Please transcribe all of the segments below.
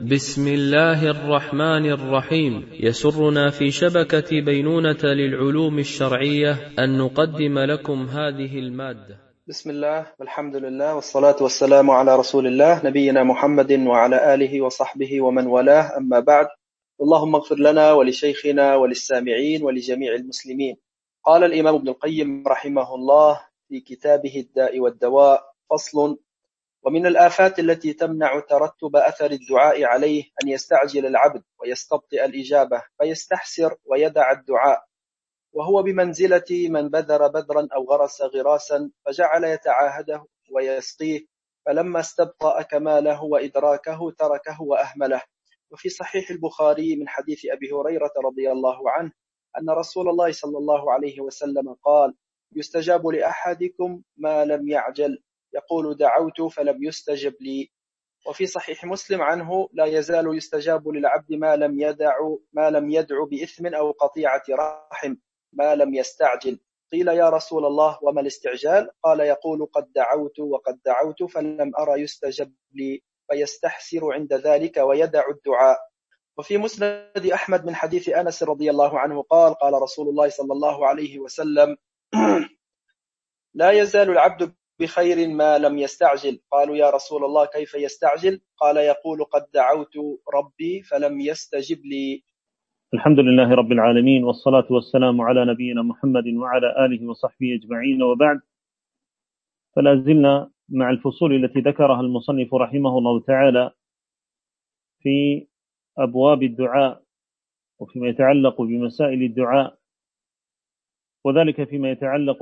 بسم الله الرحمن الرحيم. يسرنا في شبكة بينونة للعلوم الشرعية أن نقدم لكم هذه المادة. بسم الله والحمد لله والصلاة والسلام على رسول الله نبينا محمد وعلى آله وصحبه ومن والاه، أما بعد. اللهم اغفر لنا ولشيخنا وللسامعين ولجميع المسلمين. قال الإمام ابن القيم رحمه الله في كتابه الداء والدواء: فصل: ومن الآفات التي تمنع ترتب أثر الدعاء عليه أن يستعجل العبد ويستبطئ الإجابة فيستحسر ويدع الدعاء، وهو بمنزلة من بذر بذرا أو غرس غراسا فجعل يتعاهده ويسقيه، فلما استبطأ كماله وإدراكه تركه وأهمله. وفي صحيح البخاري من حديث أبي هريرة رضي الله عنه أن رسول الله صلى الله عليه وسلم قال: يستجاب لأحدكم ما لم يعجل، يقول دعوت فلم يستجب لي. وفي صحيح مسلم عنه: لا يزال يستجاب للعبد ما لم يدع بإثم أو قطيعة رحم ما لم يستعجل. قيل: يا رسول الله وما الاستعجال؟ قال: يقول قد دعوت وقد دعوت فلم أرى يستجب لي، فيستحسر عند ذلك ويدع الدعاء. وفي مسند أحمد من حديث أنس رضي الله عنه قال: قال رسول الله صلى الله عليه وسلم: لا يزال العبد بخير ما لم يستعجل. قالوا: يا رسول الله كيف يستعجل؟ قال: يقول قد دعوت ربي فلم يستجب لي. الحمد لله رب العالمين، والصلاة والسلام على نبينا محمد وعلى آله وصحبه أجمعين، وبعد. فلا زلنا مع الفصول التي ذكرها المصنف رحمه الله تعالى في أبواب الدعاء وفيما يتعلق بمسائل الدعاء، وذلك فيما يتعلق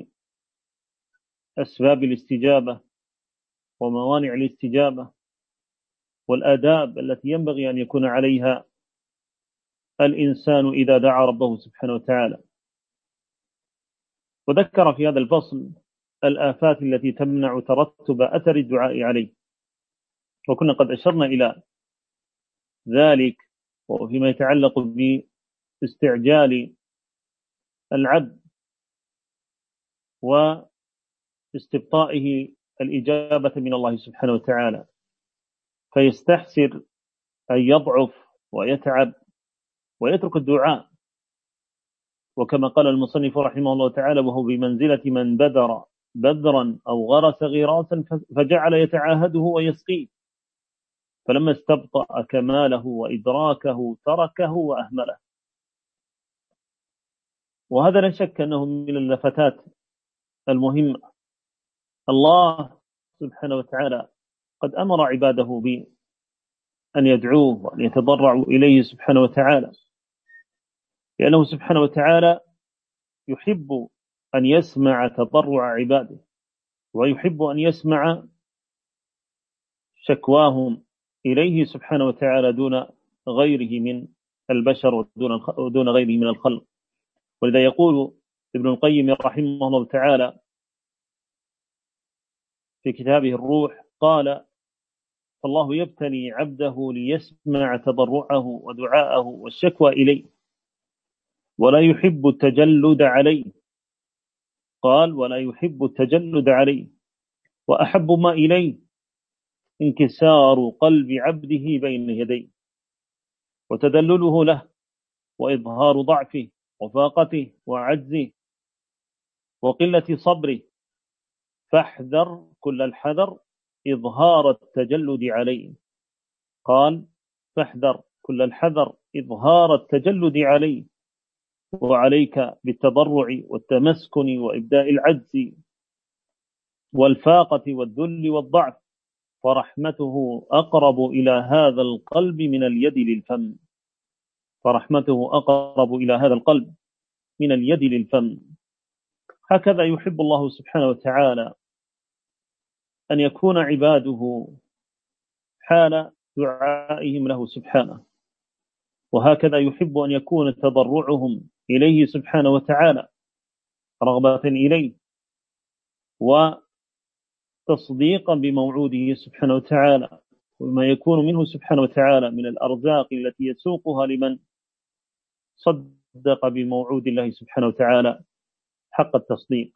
بأسباب الاستجابة وموانع الاستجابة والآداب التي ينبغي أن يكون عليها الإنسان إذا دعا ربه سبحانه وتعالى. وذكر في هذا الفصل الآفات التي تمنع ترتب أثر الدعاء عليه، وكنا قد أشرنا إلى ذلك، وفيما يتعلق باستعجال العبد واستبطائه الإجابة من الله سبحانه وتعالى، فيستحسر أن يضعف ويتعب ويترك الدعاء، وكما قال المصنف رحمه الله تعالى: وهو بمنزلة من بذر بذرا أو غرس غراسا فجعل يتعاهده ويسقيه، فلما استبطأ كماله وإدراكه تركه وأهمله. وهذا لا شك أنه من اللفتات المهمة. الله سبحانه وتعالى قد أمر عباده بأن يدعوه وأن يتضرعوا إليه سبحانه وتعالى، لأنه سبحانه وتعالى يحب أن يسمع تضرع عباده، ويحب أن يسمع شكواهم إليه سبحانه وتعالى دون غيره من البشر ودون غيره من الخلق. ولذا يقول ابن القيم رحمه الله تعالى في كتابه الروح: قال: فالله يبتلي عبده ليسمع تضرعه ودعاءه والشكوى إليه، ولا يحب التجلد عليه. قال: ولا يحب التجلد عليه، وأحب ما إليه انكسار قلب عبده بين يديه، وتدلله له، وإظهار ضعفه وفاقته وعجزه وقلة صبره، فاحذر كل الحذر إظهار التجلد عليه. قال: فاحذر كل الحذر إظهار التجلد عليه، وعليك بالتضرع والتمسكن وإبداء العجز والفاقة والذل والضعف، فرحمته أقرب إلى هذا القلب من اليد للفم. فرحمته أقرب إلى هذا القلب من اليد للفم. هكذا يحب الله سبحانه وتعالى أن يكون عباده حال دعائهم له سبحانه، وهكذا يحب أن يكون تضرعهم إليه سبحانه وتعالى رغبة إليه وتصديقا بموعوده سبحانه وتعالى، وما يكون منه سبحانه وتعالى من الأرزاق التي يسوقها لمن صدق بموعود الله سبحانه وتعالى حق التصديق.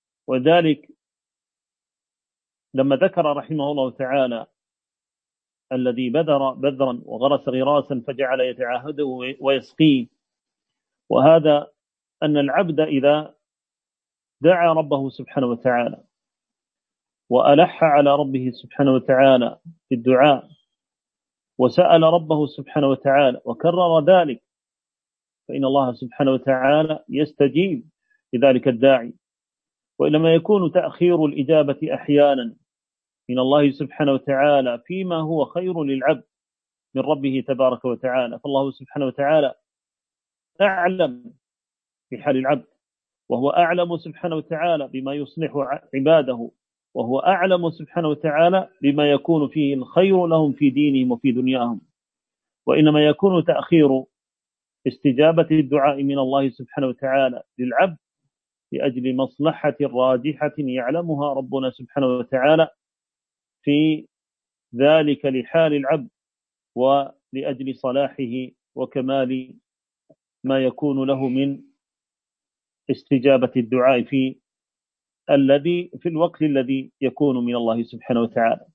وذلك لما ذكر رحمه الله تعالى الذي بذر بذرا وغرس غراسا فجعل يتعاهده ويسقيه. وهذا أن العبد إذا دعا ربه سبحانه وتعالى وألح على ربه سبحانه وتعالى في الدعاء وسأل ربه سبحانه وتعالى وكرر ذلك، فإن الله سبحانه وتعالى يستجيب لذلك الداعي. وإنما يكون تأخير الإجابة أحيانا من الله سبحانه وتعالى فيما هو خير للعبد من ربه تبارك وتعالى، فالله سبحانه وتعالى أعلم في حال العبد، وهو أعلم سبحانه وتعالى بما يصلح عباده، وهو أعلم سبحانه وتعالى بما يكون فيه الخير لهم في دينهم وفي دنياهم. وإنما يكون تأخير استجابة الدعاء من الله سبحانه وتعالى للعبد لأجل مصلحة راجحة يعلمها ربنا سبحانه وتعالى في ذلك لحال العبد، ولأجل صلاحه وكمال ما يكون له من استجابة الدعاء في الوقت الذي يكون من الله سبحانه وتعالى.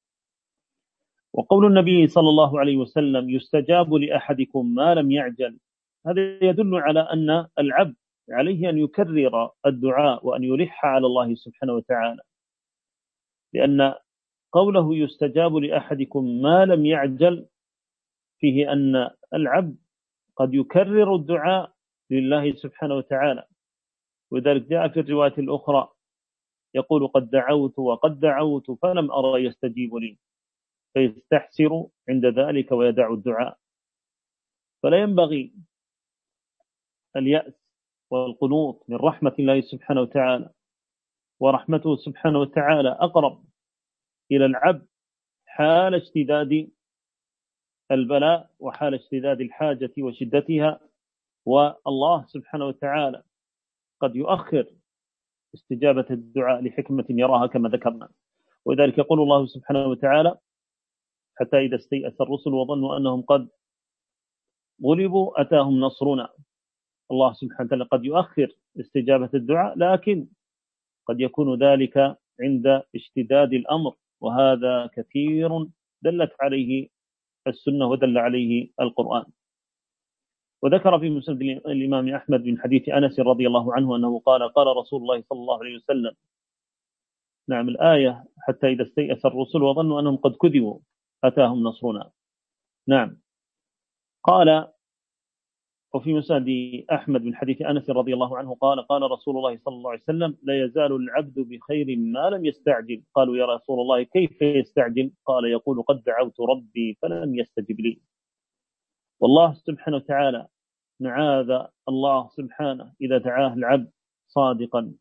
وقول النبي صلى الله عليه وسلم يستجاب لأحدكم ما لم يعجل، هذا يدل على أن العبد عليه أن يكرر الدعاء وأن يلح على الله سبحانه وتعالى، لأن قوله يستجاب لأحدكم ما لم يعجل فيه أن العبد قد يكرر الدعاء لله سبحانه وتعالى. وذلك جاء في الرواية الأخرى يقول قد دعوت وقد دعوت فلم أرى يستجيب لي، فيستحسر عند ذلك ويدع الدعاء. فلا ينبغي اليأس والقنوط من رحمة الله سبحانه وتعالى، ورحمته سبحانه وتعالى أقرب إلى العبد حال اشتداد البلاء وحال اشتداد الحاجة وشدتها. والله سبحانه وتعالى قد يؤخر استجابة الدعاء لحكمة يراها كما ذكرنا. وذلك يقول الله سبحانه وتعالى حتى إذا استيأس الرسل وظنوا أنهم قد غلبوا أتاهم نصرنا. الله سبحانه وتعالى قد يؤخر استجابة الدعاء، لكن قد يكون ذلك عند اشتداد الأمر، وهذا كثير دلت عليه السنة ودل عليه القرآن. وذكر في مسند الإمام أحمد من حديث أنس رضي الله عنه أنه قال رسول الله صلى الله عليه وسلم، نعم الآية حتى إذا استيأس الرسل وظنوا أنهم قد كذبوا أتاهم نصرنا. نعم. قال وفي مسند أحمد من حديث أنس رضي الله عنه قال رسول الله صلى الله عليه وسلم لا يزال العبد بخير ما لم يستعجل. قالوا يا رسول الله كيف يستعجل؟ قال يقول قد دعوت ربي فلم يستجب لي. والله سبحانه وتعالى معاذ الله سبحانه إذا دعاه العبد صادقا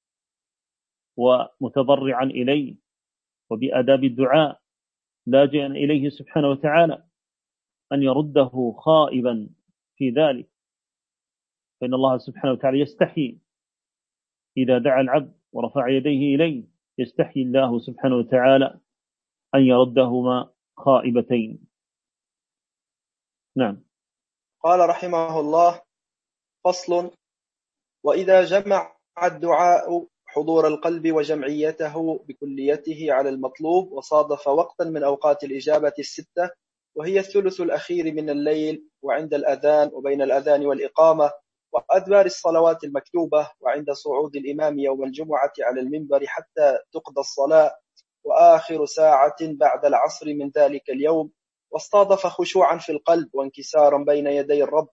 ومتضرعا إليه وبآداب الدعاء لاجئا إليه سبحانه وتعالى أن يرده خائبا في ذلك، فإن الله سبحانه وتعالى يستحي إذا دعا العبد ورفع يديه إليه، يستحي الله سبحانه وتعالى أن يردهما خائبتين. نعم. قال رحمه الله: فصل: وإذا جمع الدعاء حضور القلب وجمعيته بكليته على المطلوب، وصادف وقتا من أوقات الإجابة الستة، وهي الثلث الأخير من الليل، وعند الأذان وبين الأذان والإقامة، وأدبار الصلوات المكتوبة، وعند صعود الإمام يوم الجمعة على المنبر حتى تقضى الصلاة، وآخر ساعة بعد العصر من ذلك اليوم، واصطادف خشوعا في القلب وانكسارا بين يدي الرب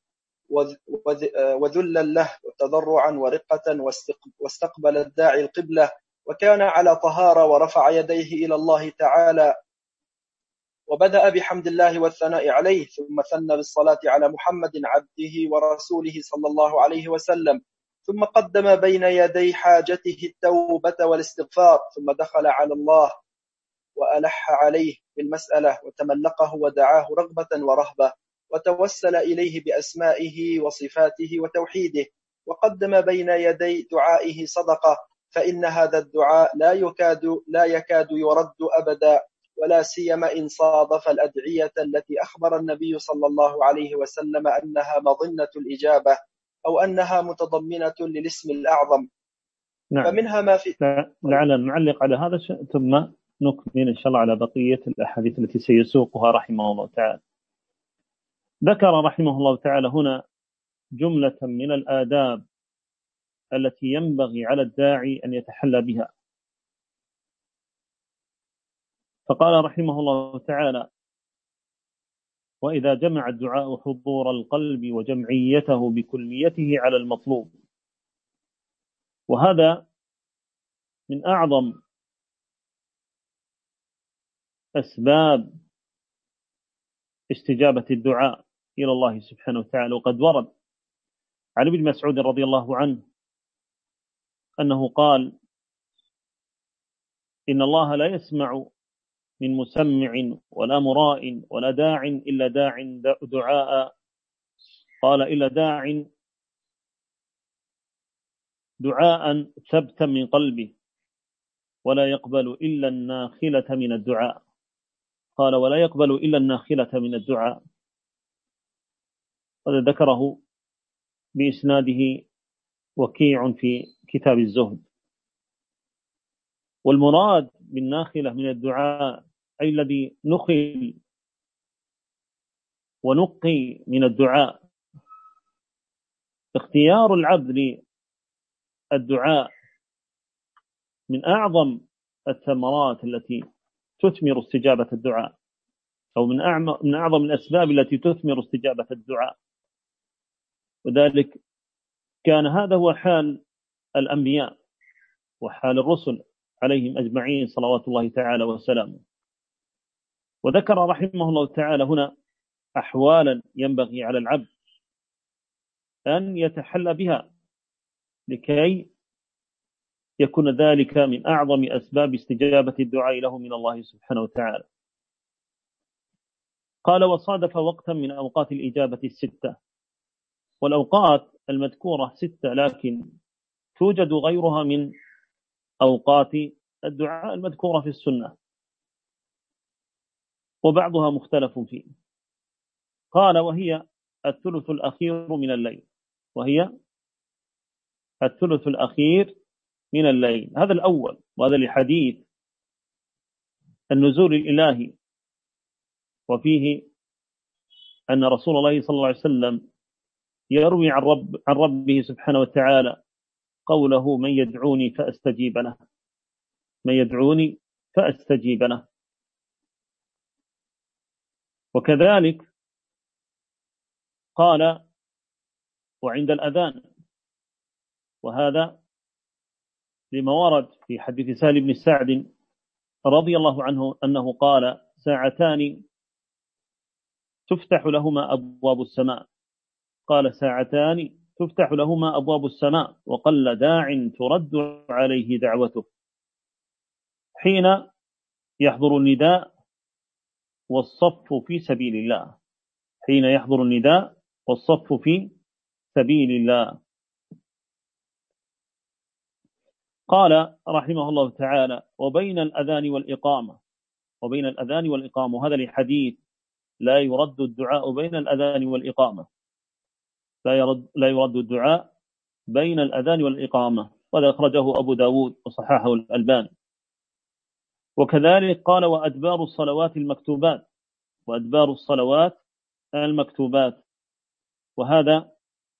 وذلا له وتضرعا ورقة، واستقبل الداعي القبلة وكان على طهارة ورفع يديه إلى الله تعالى، وبدأ بحمد الله والثناء عليه، ثم ثنى بالصلاة على محمد عبده ورسوله صلى الله عليه وسلم، ثم قدم بين يدي حاجته التوبة والاستغفار، ثم دخل على الله وألح عليه بالمسألة وتملقه ودعاه رغبة ورهبة، وتوسل إليه بأسمائه وصفاته وتوحيده، وقدم بين يدي دعائه صدقة، فإن هذا الدعاء لا يكاد يرد أبدا، ولا سيما إن صادف الأدعية التي أخبر النبي صلى الله عليه وسلم أنها مظنة الإجابة أو أنها متضمنة للاسم الأعظم. نعم. فمنها ما في لعل نعلق على هذا ثم نكمل إن شاء الله على بقية الأحاديث التي سيسوقها رحمه الله تعالى. ذكر رحمه الله تعالى هنا جملة من الآداب التي ينبغي على الداعي أن يتحلى بها. فقال رحمه الله تعالى: وإذا جمع الدعاء حضور القلب وجمعيته بكليته على المطلوب. وهذا من أعظم أسباب استجابة الدعاء إلى الله سبحانه وتعالى. وقد ورد عن ابن مسعود رضي الله عنه أنه قال: إن الله لا يسمع من مسمع ولا مراء ولا داع إلا داع دعاء، قال: إلا دعاء ثبتا من قلبه ولا يقبل إلا الناخلة من الدعاء، قال: ولا يقبل إلا الناخلة من الدعاء. هذا ذكره بإسناده وكيع في كتاب الزهد. والمراد بالناخلة من الدعاء أي الذي نخل ونقي من الدعاء. اختيار العبد للدعاء من أعظم الثمرات التي تثمر استجابة الدعاء، أو من أعظم الأسباب التي تثمر استجابة الدعاء. وذلك كان هذا هو حال الأنبياء وحال الرسل عليهم أجمعين صلوات الله تعالى وسلامه. وذكر رحمه الله تعالى هنا أحوالا ينبغي على العبد أن يتحلى بها لكي يكون ذلك من أعظم أسباب استجابة الدعاء له من الله سبحانه وتعالى. قال: وصادف وقتا من أوقات الإجابة الستة. والأوقات المذكورة 6، لكن توجد غيرها من أوقات الدعاء المذكورة في السنة، وبعضها مختلف فيه. قال: وهي الثلث الأخير من الليل. وهي الثلث الأخير من الليل، هذا الأول، وهذا لحديث النزول الإلهي، وفيه أن رسول الله صلى الله عليه وسلم يروي عن ربه سبحانه وتعالى قوله: من يدعوني فأستجيب له، من يدعوني فأستجيب له. وكذلك قال: وعند الأذان، وهذا لما ورد في حديث سهل بن سعد رضي الله عنه أنه قال: ساعتان تفتح لهما أبواب السماء. قال: ساعتان تفتح لهما أبواب السماء وقل داع ترد عليه دعوته، حين يحضر النداء والصف في سبيل الله. حين يحضر النداء والصف في سبيل الله. قال رحمه الله تعالى: وبين الأذان والإقامة. وبين الأذان والإقامة، وهذا لحديث لا يرد الدعاء بين الأذان والإقامة. لا يرد الدعاء بين الأذان والإقامة، وهذا أخرجه أبو داود وصححه الألباني. وكذلك قال: وأدبار الصلوات المكتوبات. وأدبار الصلوات المكتوبات، وهذا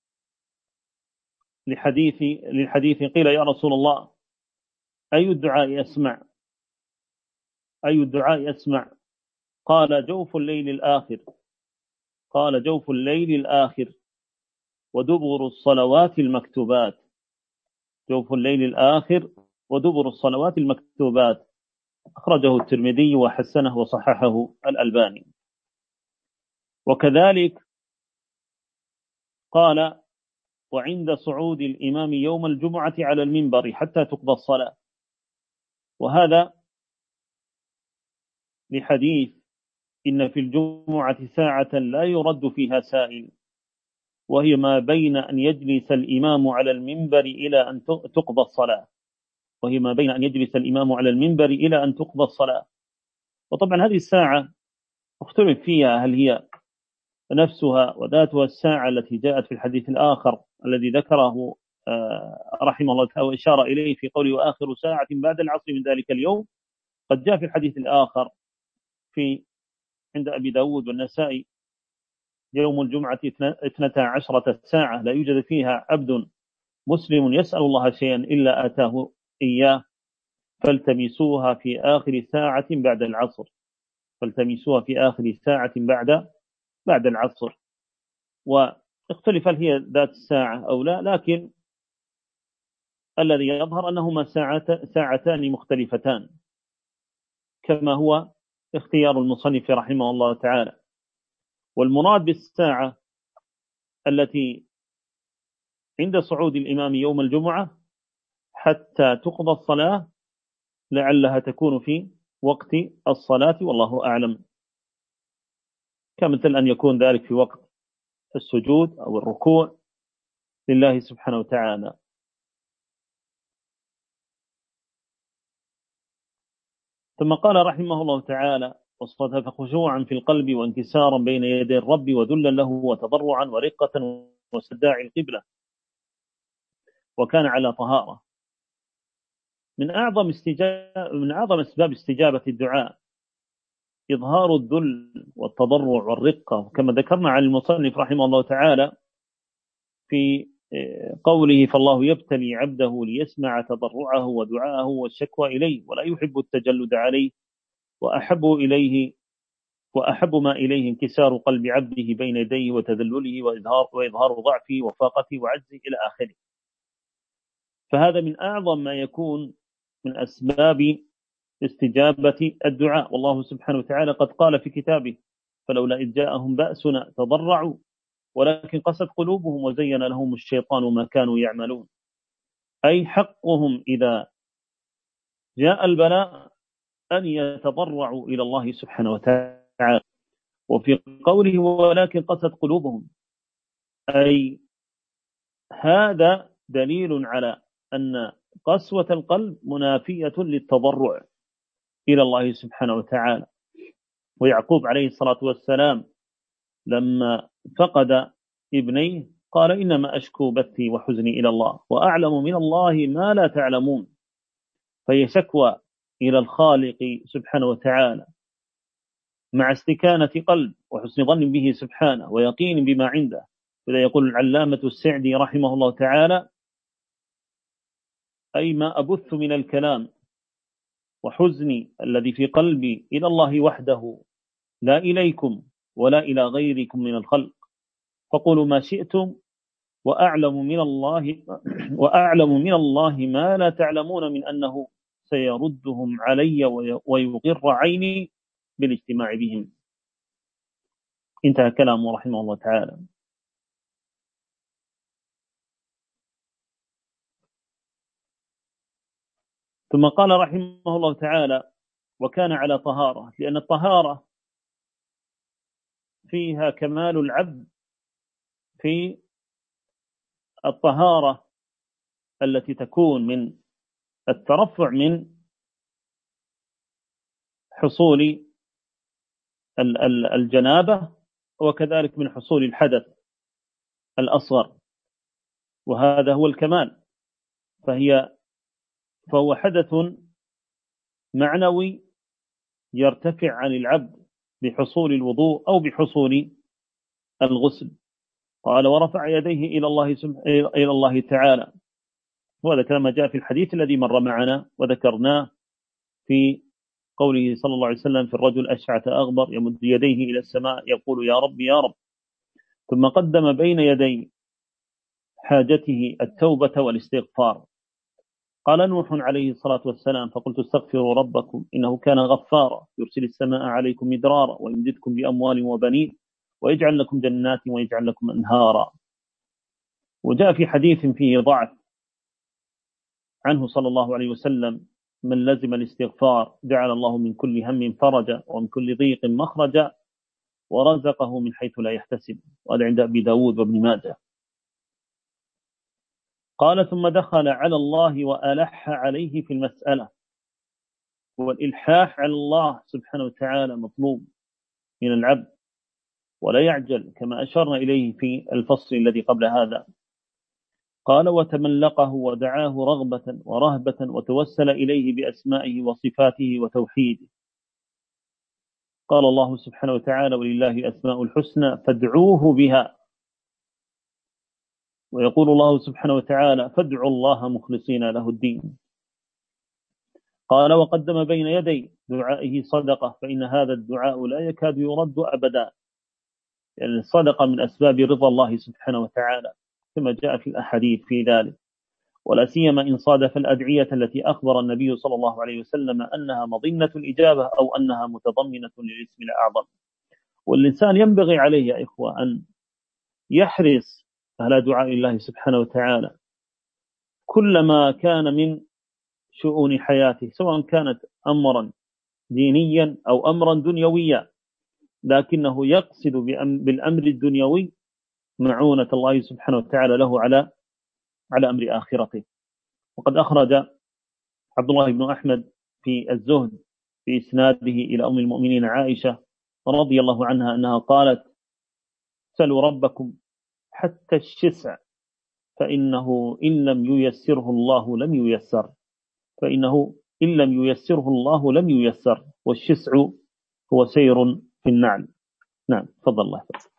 للحديث قيل: يا رسول الله، أي الدعاء أسمع؟ أي الدعاء أسمع؟ قال: جوف الليل الآخر. قال: جوف الليل الآخر ودبر الصلوات المكتوبات. جوف الليل الآخر ودبر الصلوات المكتوبات، أخرجه الترمذي وحسنه وصححه الألباني. وكذلك قال: وعند صعود الإمام يوم الجمعة على المنبر حتى تقضى الصلاة. وهذا لحديث: إن في الجمعة ساعة لا يرد فيها سائل، وهي ما بين أن يجلس الإمام على المنبر إلى أن تقضى الصلاة. وهي ما بين أن يجلس الإمام على المنبر إلى أن تقضى الصلاة. وطبعا هذه الساعة اختلف فيها، هل هي نفسها وذاتها الساعة التي جاءت في الحديث الآخر الذي ذكره رحمه الله تعالى وإشار إليه في قوله: وآخر ساعة بعد العصر من ذلك اليوم، قد جاء في الحديث الآخر عند أبي داود والنسائي: يوم الجمعة 12 ساعة لا يوجد فيها عبد مسلم يسأل الله شيئا إلا آتاه إياه، فالتمسوها في آخر ساعة بعد العصر. فالتمسوها في آخر ساعة بعد العصر. واختلف هل هي ذات الساعة أو لا، لكن الذي يظهر أنهما ساعتان مختلفتان، كما هو اختيار المصنف رحمه الله تعالى. والمراد بالساعة التي عند صعود الإمام يوم الجمعة حتى تقضى الصلاة، لعلها تكون في وقت الصلاة، والله أعلم، كمثل أن يكون ذلك في وقت السجود أو الركوع لله سبحانه وتعالى. ثم قال رحمه الله تعالى: واصطفى خشوعا في القلب وانكسارا بين يدي الرب وذلا له وتضرعا ورقة وسداع القبلة، وكان على طهارة. من أعظم أسباب استجابة الدعاء إظهار الذل والتضرع والرقة، كما ذكرنا عن المصنف رحمه الله تعالى في قوله: فالله يبتلي عبده ليسمع تضرعه ودعاءه والشكوى إليه ولا يحب التجلد عليه، وأحب ما إليه انكسار قلب عبده بين يديه وتذلله وإظهار ضعفه وفاقته وعجزه إلى آخره. فهذا من أعظم ما يكون من أسباب استجابة الدعاء. والله سبحانه وتعالى قد قال في كتابه: فلولا إذ جاءهم بأسنا تضرعوا ولكن قست قلوبهم وزين لهم الشيطان ما كانوا يعملون. أي حقهم إذا جاء البلاء أن يتضرعوا إلى الله سبحانه وتعالى. وفي قوله ولكن قست قلوبهم، أي هذا دليل على أن قسوة القلب منافية للتضرع إلى الله سبحانه وتعالى. ويعقوب عليه الصلاة والسلام لما فقد ابنيه قال: إنما أشكو بثي وحزني إلى الله وأعلم من الله ما لا تعلمون. فهي شكوى إلى الخالق سبحانه وتعالى مع استكانة قلب وحسن ظن به سبحانه ويقين بما عنده. وإذا يقول العلامة السعدي رحمه الله تعالى: أي ما أبث من الكلام وحزني الذي في قلبي إلى الله وحده، لا إليكم ولا إلى غيركم من الخلق، فقولوا ما شئتم وأعلم من الله ما لا تعلمون من أنه سيردهم علي ويغر عيني بالاجتماع بهم. انتهى كلامه رحمه الله تعالى. ثم قال رحمه الله تعالى: وكان على طهارة، لأن الطهارة فيها كمال العبد في الطهارة التي تكون من الترفع من حصول الجنابة، وكذلك من حصول الحدث الأصغر، وهذا هو الكمال. فهو حدث معنوي يرتفع عن العبد بحصول الوضوء أو بحصول الغسل. قال: ورفع يديه إلى الله تعالى. وهذا كما جاء في الحديث الذي مر معنا وذكرناه في قوله صلى الله عليه وسلم في الرجل أشعث أغبر يمد يديه إلى السماء يقول: يا رب يا رب. ثم قدم بين يدي حاجته التوبة والاستغفار. قال نوح عليه الصلاة والسلام: فقلت استغفروا ربكم إنه كان غفارا يرسل السماء عليكم مدرارا ويمددكم بأموال وبنين ويجعل لكم جنات ويجعل لكم أنهارا. وجاء في حديث فيه ضعف عنه صلى الله عليه وسلم: من لزم الاستغفار جعل الله من كل هم فرجا ومن كل ضيق مخرجا ورزقه من حيث لا يحتسب. وهذا عند أبي داود وابن ماجه. قال: ثم دخل على الله وألح عليه في المسألة. والإلحاح على الله سبحانه وتعالى مطلوب من العبد، ولا يعجل كما أشرنا إليه في الفصل الذي قبل هذا. قال وتملقه ودعاه رغبة ورهبة وتوسل إليه بأسمائه وصفاته وتوحيده. قال الله سبحانه وتعالى ولله أسماء الحسنى فادعوه بها. ويقول الله سبحانه وتعالى فادعوا الله مخلصين له الدين. قال وقدم بين يدي دعائه صدقة فإن هذا الدعاء لا يكاد يرد أبدا، يعني الصدقة من أسباب رضا الله سبحانه وتعالى كما جاء في الأحاديث في ذلك، ولا سيما إن صادف الأدعية التي أخبر النبي صلى الله عليه وسلم أنها مظنة الإجابة أو أنها متضمنة للاسم الأعظم. والإنسان ينبغي عليه يا إخوة أن يحرص على دعاء الله سبحانه وتعالى كلما كان من شؤون حياته، سواء كانت أمرا دينيا أو أمرا دنيويا، لكنه يقصد بالأمر الدنيوي معونة الله سبحانه وتعالى له على أمر آخرته. وقد أخرج عبد الله بن أحمد في الزهد في إسناده إلى أم المؤمنين عائشة رضي الله عنها أنها قالت سلوا ربكم حتى الشسع فإنه إن لم ييسره الله لم ييسر، فإنه إن لم ييسره الله لم ييسر، والشسع هو سير في النعل. نعم تفضل الله.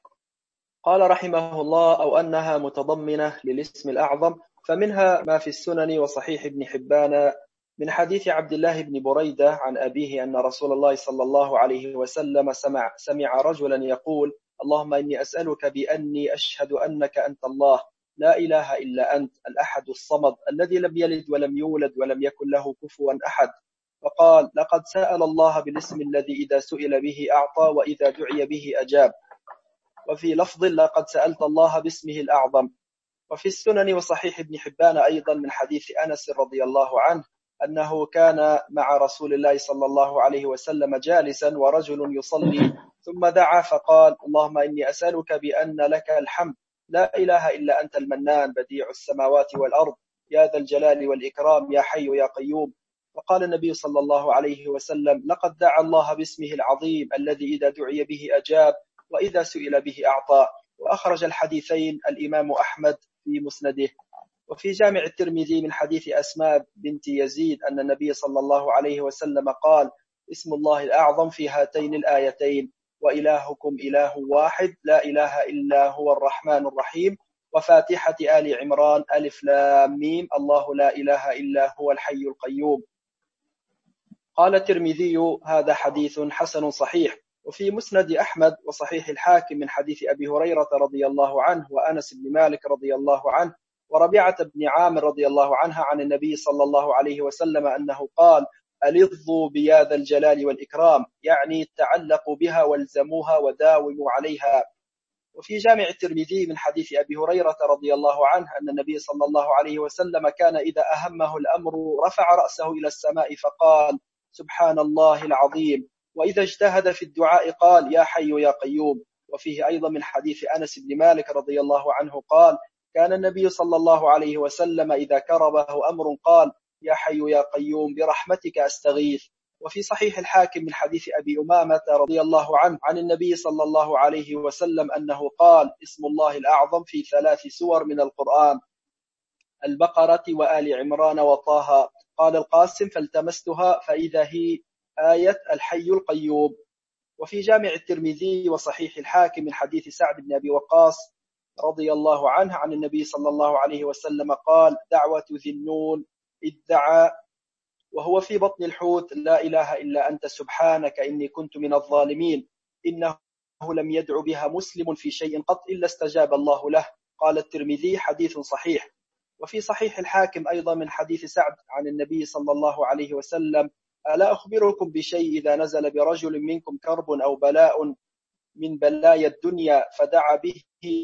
قال رحمه الله أو أنها متضمنة للاسم الأعظم، فمنها ما في السنن وصحيح ابن حبان من حديث عبد الله بن بريدة عن أبيه أن رسول الله صلى الله عليه وسلم سمع رجلا يقول اللهم إني أسألك بأني أشهد أنك أنت الله لا إله إلا أنت الأحد الصمد الذي لم يلد ولم يولد ولم يكن له كفوا أحد. فقال لقد سأل الله بالاسم الذي إذا سئل به أعطى وإذا دعي به أجاب. وفي لفظ لقد سألت الله باسمه الأعظم. وفي السنن وصحيح ابن حبان أيضا من حديث أنس رضي الله عنه أنه كان مع رسول الله صلى الله عليه وسلم جالسا ورجل يصلي ثم دعا فقال اللهم إني أسألك بأن لك الحمد لا إله إلا أنت المنان بديع السماوات والأرض يا ذا الجلال والإكرام يا حي يا قيوم. وقال النبي صلى الله عليه وسلم لقد دعا الله باسمه العظيم الذي إذا دعي به أجاب وإذا سئل به أعطى. وأخرج الحديثين الإمام أحمد في مسنده. وفي جامع الترمذي من حديث أسماء بنت يزيد أن النبي صلى الله عليه وسلم قال اسم الله الأعظم في هاتين الآيتين وإلهكم إله واحد لا إله إلا هو الرحمن الرحيم وفاتحة آل عمران ألف لام ميم الله لا إله إلا هو الحي القيوم. قال الترمذي هذا حديث حسن صحيح. وفي مسند أحمد وصحيح الحاكم من حديث أبي هريرة رضي الله عنه وأنس بن مالك رضي الله عنه وربيعة بن عامر رضي الله عنها عن النبي صلى الله عليه وسلم أنه قال ألظوا بيا ذا الجلال والإكرام، يعني تعلقوا بها والزموها وداوموا عليها. وفي جامع الترمذي من حديث أبي هريرة رضي الله عنه أن النبي صلى الله عليه وسلم كان إذا أهمه الأمر رفع رأسه إلى السماء فقال سبحان الله العظيم، وإذا اجتهد في الدعاء قال يا حي يا قيوم. وفيه أيضا من حديث أنس بن مالك رضي الله عنه قال كان النبي صلى الله عليه وسلم إذا كربه أمر قال يا حي يا قيوم برحمتك أستغيث. وفي صحيح الحاكم من حديث أبي أمامة رضي الله عنه عن النبي صلى الله عليه وسلم أنه قال اسم الله الأعظم في 3 سور من القرآن البقرة وآل عمران وطه. قال القاسم فالتمستها فإذا هي آية الحي القيوم. وفي جامع الترمذي وصحيح الحاكم من حديث سعد بن أبي وقاص رضي الله عنه عن النبي صلى الله عليه وسلم قال دعوة ذي النون إذ دعا وهو في بطن الحوت لا إله إلا أنت سبحانك إني كنت من الظالمين إنه لم يدع بها مسلم في شيء قط إلا استجاب الله له. قال الترمذي حديث صحيح. وفي صحيح الحاكم أيضا من حديث سعد عن النبي صلى الله عليه وسلم ألا أخبركم بشيء إذا نزل برجل منكم كرب أو بلاء من بلايا الدنيا فدعا به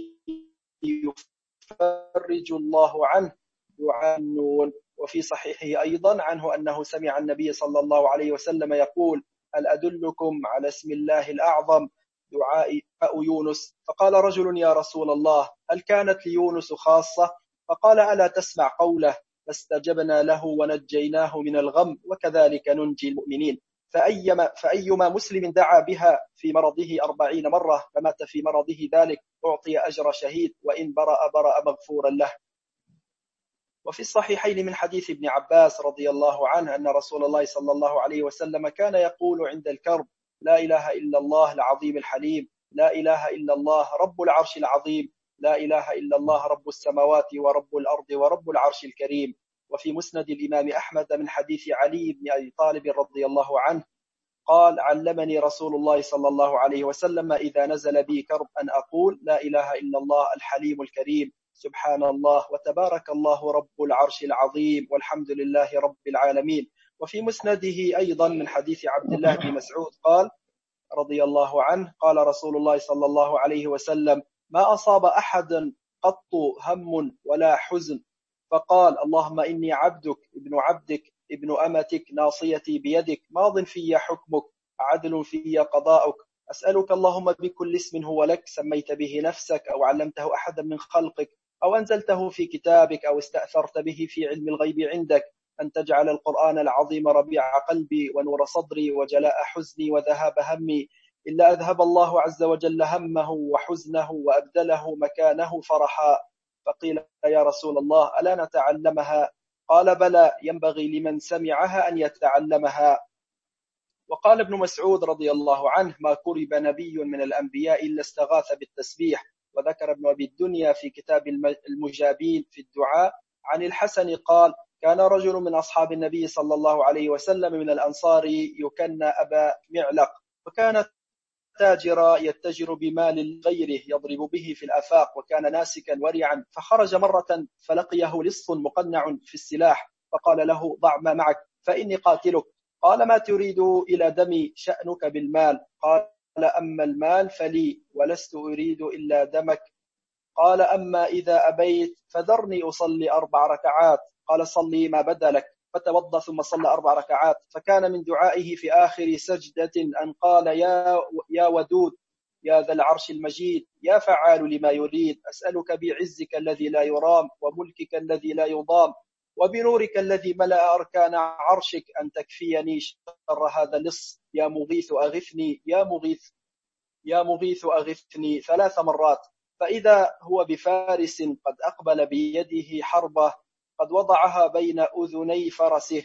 يفرج الله عنه دعاء النون. وفي صحيحه أيضا عنه أنه سمع النبي صلى الله عليه وسلم يقول هل أدلكم على اسم الله الأعظم دعاء يونس. فقال رجل يا رسول الله هل كانت ليونس خاصة؟ فقال ألا تسمع قوله فاستجبنا له ونجيناه من الغم وكذلك ننجي المؤمنين. فأيما مسلم دعا بها في مرضه 40 مرة فمات في مرضه ذلك أعطي أجر شهيد وإن برأ مغفورا له. وفي الصحيحين من حديث ابن عباس رضي الله عنه أن رسول الله صلى الله عليه وسلم كان يقول عند الكرب: لا إله إلا الله العظيم الحليم، لا إله إلا الله رب العرش العظيم، لا إله إلا الله رب السماوات ورب الأرض ورب العرش الكريم. وفي مسند الإمام أحمد من حديث علي بن أبي طالب رضي الله عنه قال: علمني رسول الله صلى الله عليه وسلم إذا نزل بي كرب أن أقول: لا إله إلا الله الحليم الكريم، سبحان الله وتبارك الله رب العرش العظيم، والحمد لله رب العالمين. وفي مسنده أيضا من حديث عبد الله بن مسعود قال رضي الله عنه: قال رسول الله صلى الله عليه وسلم: ما أصاب أحدا قط هم ولا حزن فقال: اللهم إني عبدك ابن عبدك ابن أمتك ناصيتي بيدك ماض في حكمك عدل في قضاؤك، أسألك اللهم بكل اسم هو لك سميت به نفسك أو علمته أحدا من خلقك أو أنزلته في كتابك أو استأثرت به في علم الغيب عندك أن تجعل القرآن العظيم ربيع قلبي ونور صدري وجلاء حزني وذهاب همي، إلا أذهب الله عز وجل همه وحزنه وأبدله مكانه فرحا. فقيل: يا رسول الله ألا نتعلمها؟ قال: بلى، ينبغي لمن سمعها أن يتعلمها. وقال ابن مسعود رضي الله عنه: ما كرب نبي من الأنبياء إلا استغاث بالتسبيح. وذكر ابن أبي الدنيا في كتاب المجابين في الدعاء عن الحسن قال: كان رجل من أصحاب النبي صلى الله عليه وسلم من الأنصار يكنى أبا معلق، وكان تاجرا يتجر بمال غيره يضرب به في الآفاق، وكان ناسكا ورعا. فخرج مرة فلقيه لص مقنع في السلاح، فقال له: ضع ما معك فإني قاتلك. قال: ما تريد إلى دمي؟ شأنك بالمال. قال: أما المال فلي ولست أريد إلا دمك. قال: أما إذا أبيت فذرني أصلي 4 ركعات. قال: صلي ما بدا لك. فتوضأ ثم صلى 4 ركعات. فكان من دعائه في آخر سجدة أن قال: يا ودود، يا ذا العرش المجيد، يا فعال لما يريد، أسألك بعزك الذي لا يرام وملكك الذي لا يضام وبنورك الذي ملأ أركان عرشك أن تكفيني شر هذا اللص، يا مغيث أغثني، يا مغيث أغثني 3 مرات. فإذا هو بفارس قد أقبل بيده حربة قد وضعها بين أذني فرسه،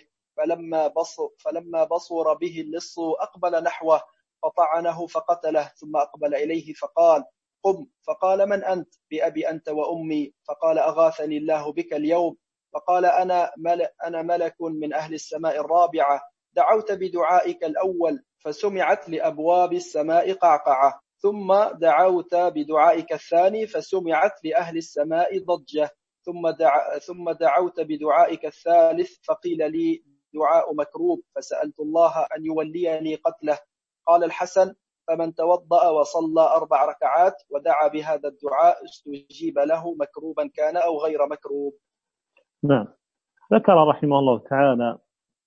فلما بصر به اللص أقبل نحوه فطعنه فقتله، ثم أقبل إليه فقال: قم. فقال: من أنت؟ بأبي أنت وأمي. فقال: أغاثني الله بك اليوم. فقال: أنا ملك من أهل السماء الرابعة، دعوت بدعائك الأول فسمعت لأبواب السماء قعقعة، ثم دعوت بدعائك الثاني فسمعت لأهل السماء ضجة، ثم دعوت بدعائك الثالث فقيل لي دعاء مكروب، فسألت الله أن يوليني قتله. قال الحسن: فمن توضأ وصلى 4 ركعات ودعا بهذا الدعاء استجيب له مكروبا كان أو غير مكروب. نعم. ذكر رحمه الله تعالى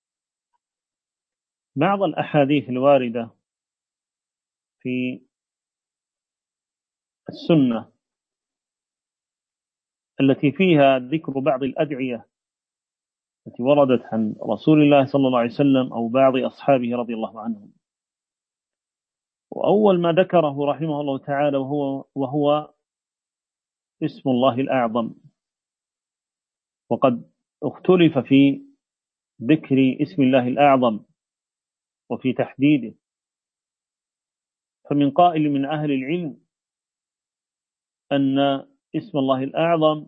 بعض الأحاديث الواردة في السنة التي فيها ذكر بعض الأدعية التي وردت عن رسول الله صلى الله عليه وسلم أو بعض أصحابه رضي الله عنهم. وأول ما ذكره رحمه الله تعالى وهو اسم الله الأعظم. وقد اختلف في ذكر اسم الله الأعظم وفي تحديده، فمن قائل من أهل العلم أن اسم الله الأعظم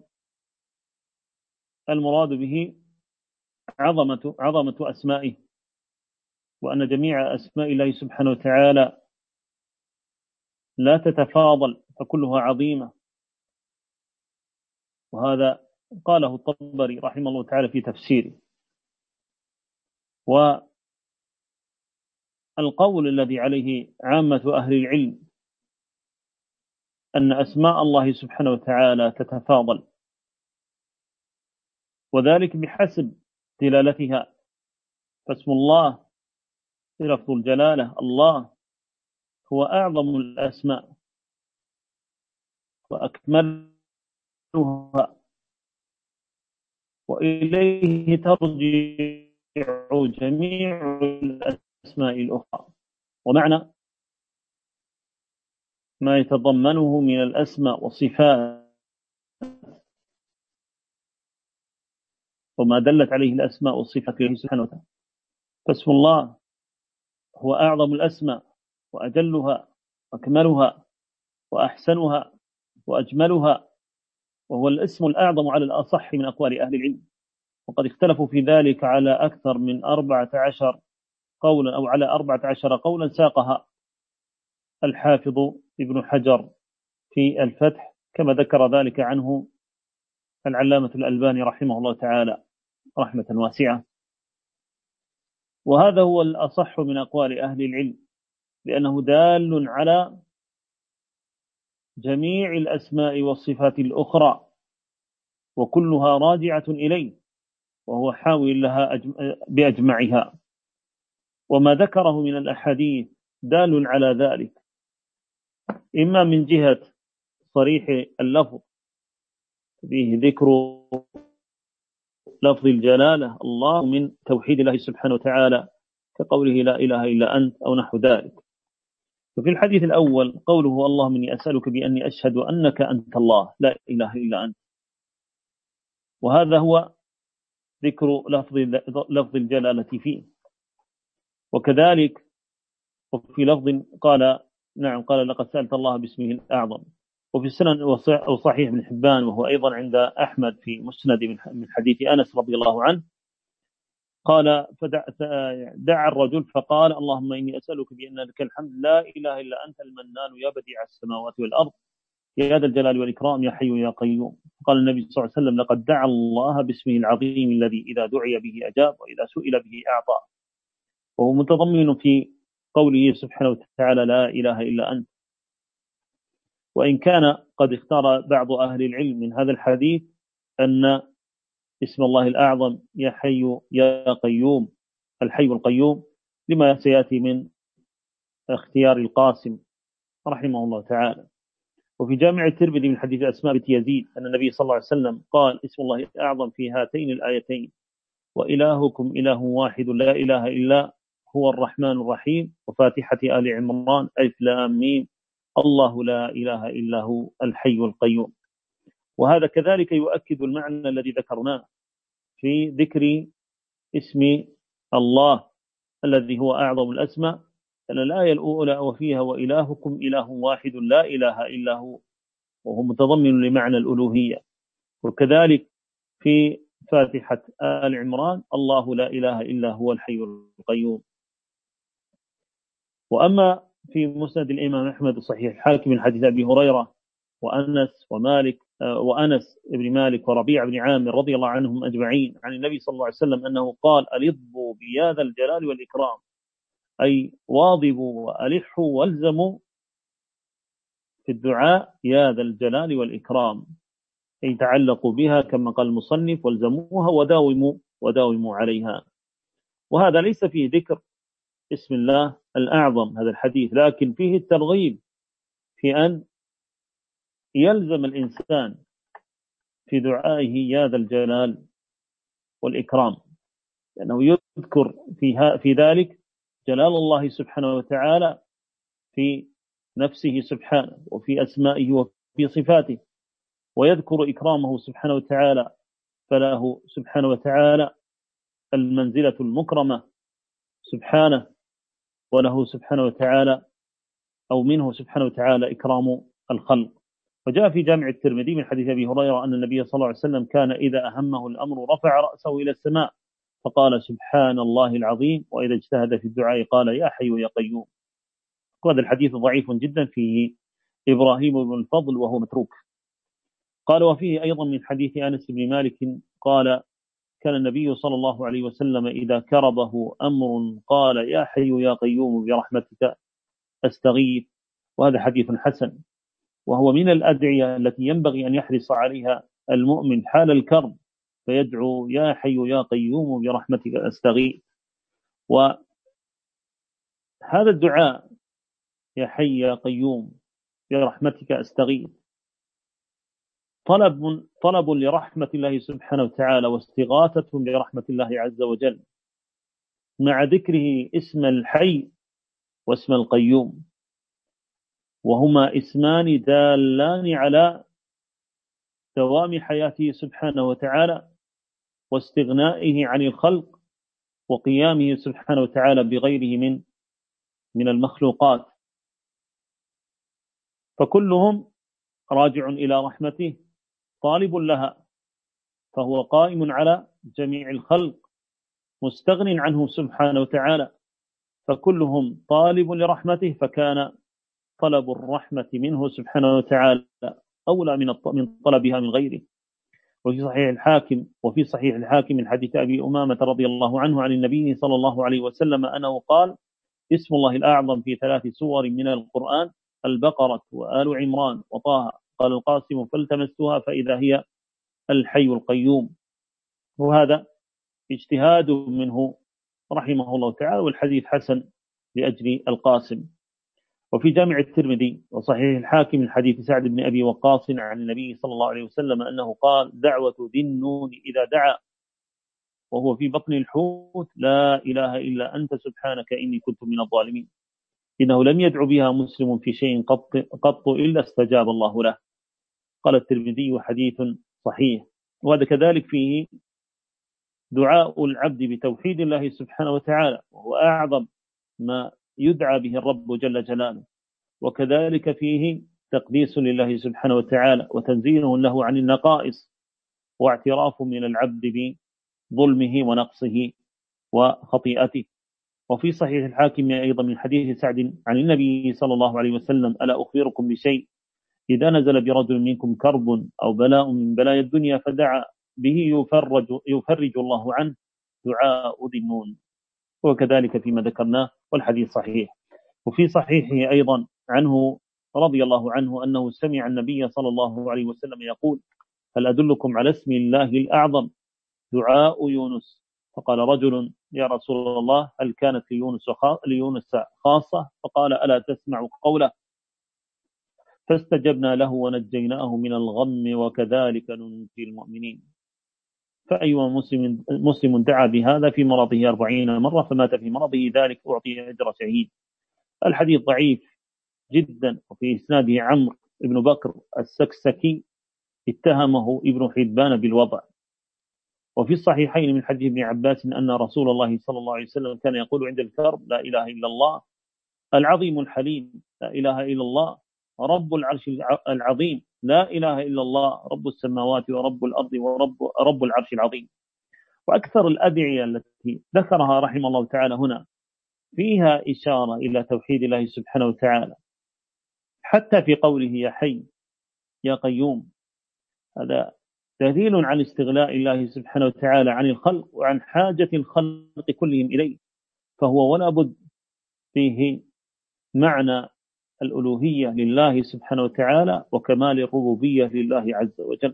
المراد به عظمة أسمائه، وأن جميع أسماء الله سبحانه وتعالى لا تتفاضل فكلها عظيمة. وهذا قاله الطبري رحمه الله تعالى في تفسيره. والقول الذي عليه عامة أهل العلم أن أسماء الله سبحانه وتعالى تتفاضل، وذلك بحسب دلالتها. فاسم الله لفظ الجلالة، الله هو أعظم الأسماء وأكملها، وإليه ترجع جميع الأسماء الأخرى. ومعنى ما يتضمنه من الأسماء والصفات وما دلت عليه الأسماء والصفات له سبحانه وتعالى. فاسم الله هو أعظم الأسماء وأجلها وأكملها وأحسنها وأجملها، وهو الاسم الأعظم على الأصح من أقوال أهل العلم، وقد اختلفوا في ذلك على أكثر من 14 قولا، أو على 14 قولا ساقها الحافظ ابن حجر في الفتح، كما ذكر ذلك عنه العلامة الألباني رحمه الله تعالى رحمة واسعة. وهذا هو الأصح من أقوال أهل العلم، لأنه دال على جميع الأسماء والصفات الأخرى، وكلها راجعة إليه، وهو حاول لها بأجمعها. وما ذكره من الأحاديث دال على ذلك، إما من جهة صريح اللفظ فيه ذكر لفظ الجلالة الله من توحيد الله سبحانه وتعالى كقوله لا إله إلا أنت أو نحو ذلك. ففي الحديث الأول قوله اللهم إني أسألك بأني أشهد أنك أنت الله لا إله إلا أنت، وهذا هو ذكر لفظ الجلالة فيه. وكذلك وفي لفظ قال نعم قال لقد سألت الله باسمه الأعظم. وفي السنن وصحيح ابن حبان، وهو أيضا عند أحمد في مسند من حديث أنس رضي الله عنه، قال فدعا الرجل فقال اللهم إني أسألك بأن لك الحمد لا إله إلا أنت المنان يا بديع السماوات والأرض يا ذا الجلال والإكرام يا حي يا قيوم. قال النبي صلى الله عليه وسلم لقد دعا الله باسمه العظيم الذي إذا دعي به أجاب وإذا سئل به أعطى، وهو متضمن في قوله سبحانه وتعالى لا إله إلا أنت. وإن كان قد اختار بعض أهل العلم من هذا الحديث أن اسم الله الأعظم يا حي يا قيوم، الحي القيوم، لما سيأتي من اختيار القاسم رحمه الله تعالى. وفي جامع الترمذي من حديث أسماء بنت يزيد أن النبي صلى الله عليه وسلم قال اسم الله الأعظم في هاتين الآيتين وإلهكم إله واحد لا إله إلا هو الرحمن الرحيم، وفاتحة آل عمران ألف لام ميم الله لا إله إلا هو الحي القيوم. وهذا كذلك يؤكد المعنى الذي ذكرناه في ذكر اسم الله الذي هو أعظم الأسماء، أن الآية الأولى وفيها وإلهكم إله واحد لا إله إلا هو، وهو متضمن لمعنى الألوهية. وكذلك في فاتحة آل عمران الله لا إله إلا هو الحي القيوم. وأما في مسند الإمام أحمد صحيح الحاكم من حديث أبي هريرة وأنس بن مالك وربيع بن عامر رضي الله عنهم أجمعين عن النبي صلى الله عليه وسلم أنه قال ألظوا بيا ذا الجلال والإكرام، أي واظبوا وألحوا والزموا في الدعاء يا ذا الجلال والإكرام، أي تعلقوا بها كما قال المصنف والزموها وداوموا عليها. وهذا ليس فيه ذكر اسم الله الأعظم هذا الحديث، لكن فيه الترغيب في أن يلزم الإنسان في دعائه يا ذا الجلال والإكرام، لأنه يذكر في ذلك جلال الله سبحانه وتعالى في نفسه سبحانه وفي أسمائه وفي صفاته، ويذكر إكرامه سبحانه وتعالى، فله سبحانه وتعالى المنزلة المكرمة سبحانه، وله سبحانه وتعالى أو منه سبحانه وتعالى إكرام الخلق. وجاء في جامع الترمذي من حديث أبي هريرة أن النبي صلى الله عليه وسلم كان إذا أهمه الأمر رفع رأسه إلى السماء فقال سبحان الله العظيم، وإذا اجتهد في الدعاء قال يا حي يا قيوم. وهذا الحديث ضعيف جدا فيه إبراهيم بن الفضل وهو متروك. قال وفيه أيضا من حديث أنس بن مالك قال كان النبي صلى الله عليه وسلم إذا كربه أمر قال يا حي يا قيوم برحمتك أستغيث. وهذا حديث حسن، وهو من الأدعية التي ينبغي أن يحرص عليها المؤمن حال الكرب، فيدعو يا حي يا قيوم برحمتك أستغيث. وهذا الدعاء يا حي يا قيوم برحمتك أستغيث طلب لرحمة الله سبحانه وتعالى واستغاثة لرحمة الله عز وجل، مع ذكره اسم الحي واسم القيوم، وهما اسمان دالان على دوام حياته سبحانه وتعالى واستغنائه عن الخلق وقيامه سبحانه وتعالى بغيره من المخلوقات، فكلهم راجع إلى رحمته طالب لها، فهو قائم على جميع الخلق مستغن عنه سبحانه وتعالى، فكلهم طالب لرحمته، فكان طلب الرحمة منه سبحانه وتعالى أولى من طلبها من غيره. وفي صحيح الحاكم من حديث أبي أمامة رضي الله عنه عن النبي صلى الله عليه وسلم أنه قال: اسم الله الأعظم في 3 سور من القرآن: البقرة وآل عمران وطه. قال القاسم: فالتمستها فإذا هي الحي القيوم. وهذا اجتهاد منه رحمه الله تعالى، والحديث حسن لأجل القاسم. وفي جامع الترمذي وصحيح الحاكم من حديث سعد بن أبي وقاص عن النبي صلى الله عليه وسلم أنه قال: دعوة ذي النون إذا دعا وهو في بطن الحوت: لا إله إلا أنت سبحانك إني كنت من الظالمين. إنه لم يدع بها مسلم في شيء قط إلا استجاب الله له. قال الترمذي: حديث صحيح. وهذا كذلك فيه دعاء العبد بتوحيد الله سبحانه وتعالى، وهو أعظم ما يدعى به الرب جل جلاله. وكذلك فيه تقديس لله سبحانه وتعالى وتنزيله له عن النقائص، واعتراف من العبد بظلمه ونقصه وخطيئته. وفي صحيح الحاكم أيضا من حديث سعد عن النبي صلى الله عليه وسلم: ألا أخبركم بشيء إذا نزل برجل منكم كرب أو بلاء من بلايا الدنيا فدعا به يفرج الله عنه، دعاء ذي النون. وكذلك فيما ذكرناه، والحديث صحيح. وفي صحيحه أيضا عنه رضي الله عنه أنه سمع النبي صلى الله عليه وسلم يقول: هل أدلكم على اسم الله الأعظم؟ دعاء يونس. فقال رجل: يا رسول الله، هل كانت ليونس خاصة؟ فقال: ألا تسمع قوله: فاستجبنا له ونجيناه من الغم وكذلك ننجي المؤمنين. فأيما مسلم دعا بهذا في مرضه 40 مرة فمات في مرضه ذلك أعطي أجر شهيد. الحديث ضعيف جدا، وفي إسناده عمرو بن بكر السكسكي اتهمه ابن حبان بالوضع. وفي الصحيحين من حديث ابن عباس أن رسول الله صلى الله عليه وسلم كان يقول عند الكرب: لا إله إلا الله العظيم الحليم، لا إله إلا الله رب العرش العظيم، لا إله إلا الله رب السماوات ورب الأرض ورب العرش العظيم. وأكثر الأدعية التي ذكرها رحمه الله تعالى هنا فيها إشارة إلى توحيد الله سبحانه وتعالى، حتى في قوله: يا حي يا قيوم. هذا دليل عن استغلاء الله سبحانه وتعالى عن الخلق وعن حاجة الخلق كلهم إليه، فهو ولا بد فيه معنى الألوهية لله سبحانه وتعالى وكمال الربوبية لله عز وجل.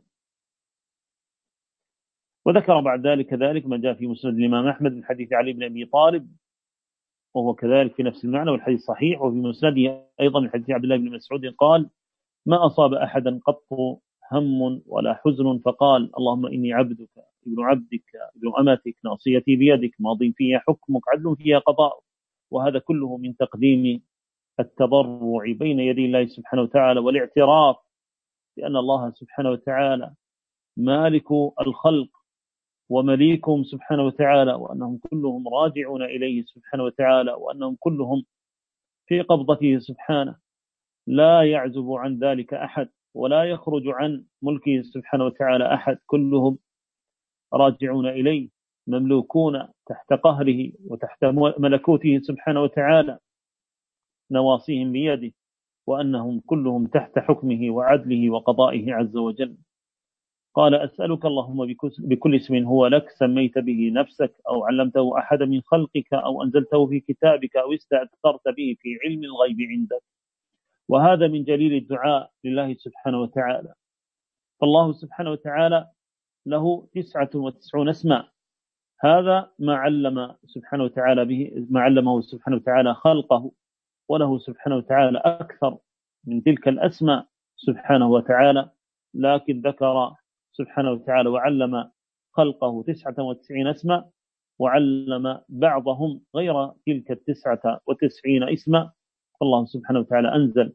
وذكر بعد ذلك كذلك ما جاء في مسند الإمام أحمد من حديث علي بن أبي طالب، وهو كذلك في نفس المعنى والحديث صحيح. وفي مسنده أيضا من حديث عبد الله بن مسعود قال: ما أصاب أحدا قط هم ولا حزن فقال: اللهم إني عبدك ابن عبدك ابن أمتك ناصيتي بيدك ماض فيها حكمك عدل فيها قضاء. وهذا كله من تقديم التضرع بين يدي الله سبحانه وتعالى، والاعتراف بأن الله سبحانه وتعالى مالك الخلق ومليكهم سبحانه وتعالى، وأنهم كلهم راجعون إليه سبحانه وتعالى، وأنهم كلهم في قبضته سبحانه، لا يعزب عن ذلك أحد ولا يخرج عن ملكه سبحانه وتعالى أحد، كلهم راجعون إليه مملوكون تحت قهره وتحت ملكوته سبحانه وتعالى، نواصيهم بيده، وأنهم كلهم تحت حكمه وعدله وقضائه عز وجل. قال: أسألك اللهم بكل اسم هو لك سميت به نفسك أو علمته أحد من خلقك أو أنزلته في كتابك أو استأثرت به في علم الغيب عندك. وهذا من جليل الدعاء لله سبحانه وتعالى. فالله سبحانه وتعالى له 99 اسما، هذا ما علم سبحانه وتعالى به، ما علمه سبحانه وتعالى خلقه، وله سبحانه وتعالى أكثر من تلك الأسماء سبحانه وتعالى، لكن ذكر سبحانه وتعالى وعلم خلقه 99 اسما، وعلم بعضهم غير تلك 99 اسما. فالله سبحانه وتعالى أنزل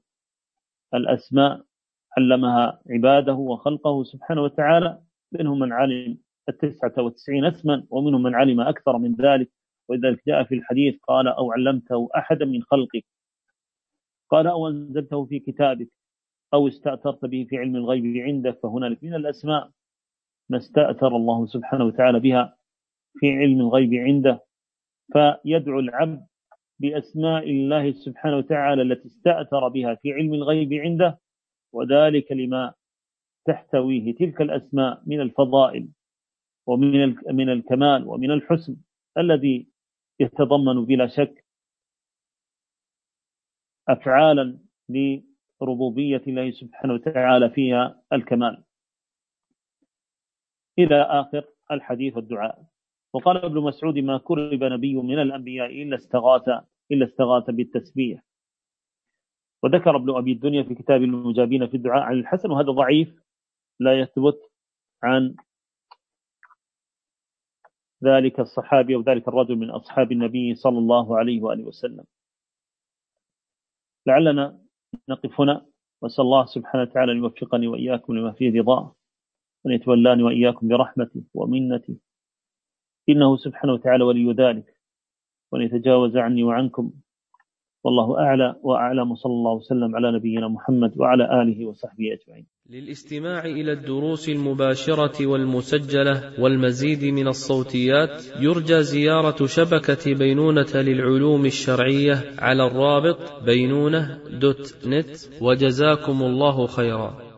الأسماء علمها عباده وخلقه سبحانه وتعالى، منهم من علم 99 اسما، ومنهم من علم أكثر من ذلك، ولذلك جاء في الحديث قال أو علمته أحدا من خلقك، قال أو أنزلته في كتابك، أو استأثرت به في علم الغيب عندك. فهنالك من الأسماء ما استأثر الله سبحانه وتعالى بها في علم الغيب عنده، فيدعو العبد بأسماء الله سبحانه وتعالى التي استأثر بها في علم الغيب عنده، وذلك لما تحتويه تلك الأسماء من الفضائل ومن الكمال ومن الحسن الذي يتضمن بلا شك أفعالا لربوبية الله سبحانه وتعالى فيها الكمال، إلى آخر الحديث والدعاء. وقال ابن مسعود ما كرب نبي من الأنبياء إلا استغاث بالتسبيح. وذكر ابن أبي الدنيا في كتاب المجابين في الدعاء عن الحسن، وهذا ضعيف لا يثبت عن ذلك الصحابي أو ذلك الرجل من أصحاب النبي صلى الله عليه وآله وسلم. لعلنا نقف هنا، وأسأل الله سبحانه وتعالى أن يوفقني وإياكم لما فيه رضاه، وأن يتولاني وإياكم برحمته ومنته، إنه سبحانه وتعالى ولي ذلك، وأن يتجاوز عني وعنكم، والله أعلى وأعلم. صلى الله وسلم على نبينا محمد وعلى آله وصحبه أجمعين. للاستماع إلى الدروس المباشرة والمسجلة والمزيد من الصوتيات يرجى زيارة شبكة بينونة للعلوم الشرعية على الرابط بينونة.net، وجزاكم الله خيرا.